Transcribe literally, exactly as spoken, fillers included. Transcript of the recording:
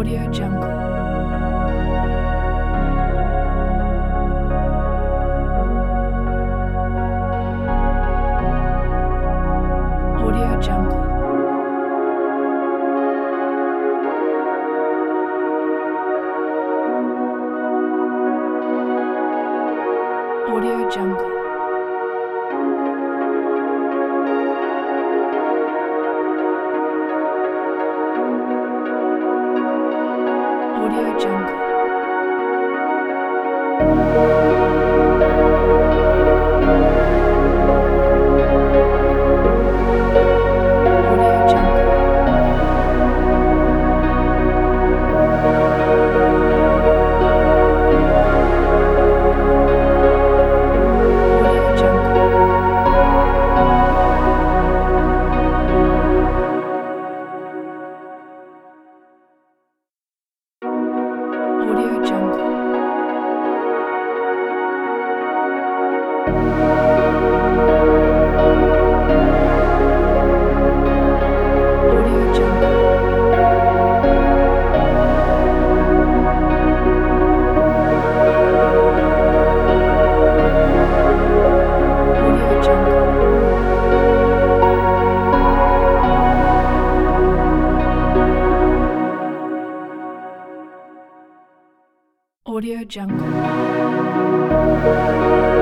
Audio Jungle. Audio Jungle. Audio Jungle. Audio Jungle. Audio Jungle. Audio Jungle. Audio Jungle. Audio Jungle. Audio Jungle. Audio Jungle.